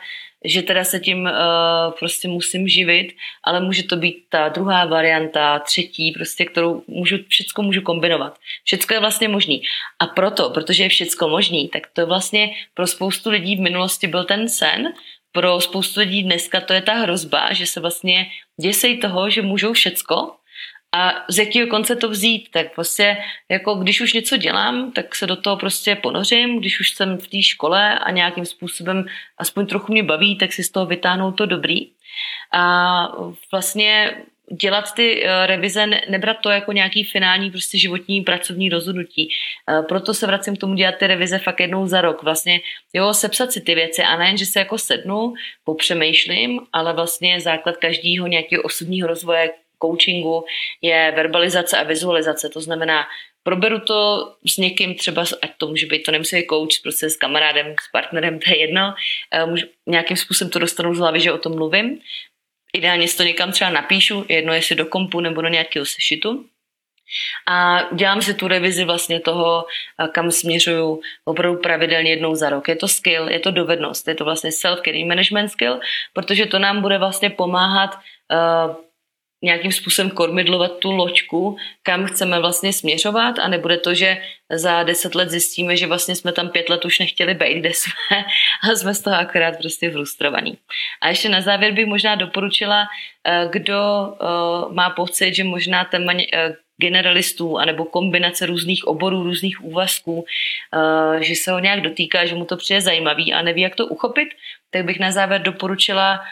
[SPEAKER 3] že teda se tím prostě musím živit, ale může to být ta druhá varianta, třetí, prostě, kterou všecko můžu kombinovat. Všecko je vlastně možný. A protože je všecko možný, tak to vlastně pro spoustu lidí v minulosti byl ten sen, pro spoustu lidí dneska to je ta hrozba, že se vlastně děsej toho, že můžou všecko, a z jakého konce to vzít, tak prostě jako když už něco dělám, tak se do toho prostě ponořím, když už jsem v té škole a nějakým způsobem aspoň trochu mě baví, tak si z toho vytáhnout to dobrý. A vlastně dělat ty revize, nebrat to jako nějaký finální prostě životní pracovní rozhodnutí. Proto se vracím k tomu dělat ty revize fakt jednou za rok. Vlastně sepsat si ty věci a nejen, že se jako sednu, popřemýšlím, ale vlastně základ každého nějakého osobního rozvoje, coachingu je verbalizace a vizualizace. To znamená, proberu to s někým třeba, ať to může být, to nemusí být coach, prostě s kamarádem, s partnerem, to je jedno. Nějakým způsobem to dostanu z hlavy, že o tom mluvím. Ideálně si to někam třeba napíšu, jedno jestli do kompu nebo do nějakého sešitu. A dělám si tu revizi vlastně toho, kam směřuju opravdu pravidelně jednou za rok. Je to skill, je to dovednost, je to vlastně self-care management skill, protože to nám bude vlastně pomáhat nějakým způsobem kormidlovat tu loďku, kam chceme vlastně směřovat, a nebude to, že za 10 let zjistíme, že vlastně jsme tam 5 let už nechtěli být, kde jsme, a jsme z toho akorát prostě frustrovaní. A ještě na závěr bych možná doporučila, kdo má pocit, že možná téma generalistů anebo kombinace různých oborů, různých úvazků, že se ho nějak dotýká, že mu to přijde zajímavý a neví, jak to uchopit, tak bych na závěr doporučila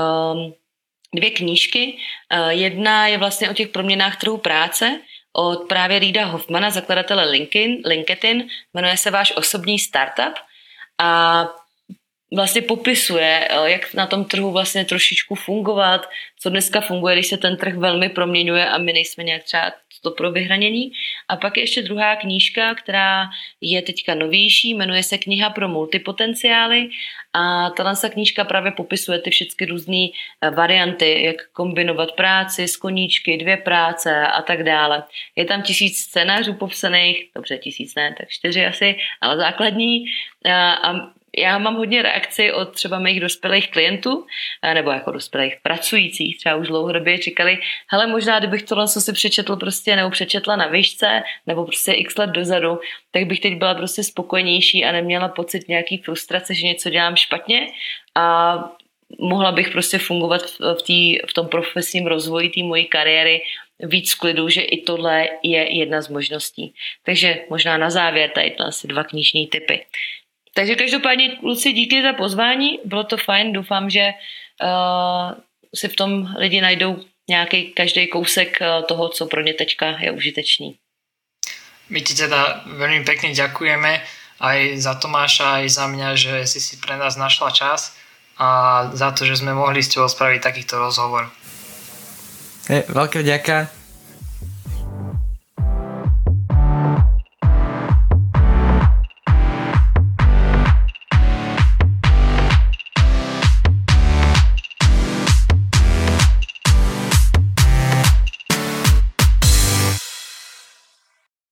[SPEAKER 3] 2 knížky. Jedna je vlastně o těch proměnách trhu práce od právě Reida Hoffmana, zakladatele LinkedIn. Jmenuje se Váš osobní startup a vlastně popisuje, jak na tom trhu vlastně trošičku fungovat, co dneska funguje, když se ten trh velmi proměňuje a my nejsme nějak třeba to pro vyhranění. A pak je ještě druhá knížka, která je teďka novější, jmenuje se Kniha pro multipotenciály, a tato knížka právě popisuje ty všechny různé varianty, jak kombinovat práci s koníčky, 2 práce a tak dále. Je tam 1000 scénářů popsaných, dobře 1000 ne, tak 4 asi, ale základní. A já mám hodně reakci od třeba mých dospělých klientů, nebo jako dospělých pracujících, třeba už dlouhodobě říkali, hele, možná kdybych tohle si přečetl prostě, nebo přečetla na výšce, nebo prostě x let dozadu, tak bych teď byla prostě spokojenější a neměla pocit nějaký frustrace, že něco dělám špatně, a mohla bych prostě fungovat v tom profesním rozvoji té mojí kariéry víc v klidu, že i tohle je jedna z možností. Takže možná na závěr tady asi 2 knižní tipy. Takže každopádně, kluci, díky za pozvání, bylo to fajn, doufám, že si v tom lidi najdou nějaký každý kousek toho, co pro ně teďka je užitečný.
[SPEAKER 1] My ti teda veľmi pekne ďakujeme aj za Tomáša, aj za mňa, že si pre nás našla čas a za to, že sme mohli s tebou spraviť takýto rozhovor.
[SPEAKER 2] Veľká ďaká.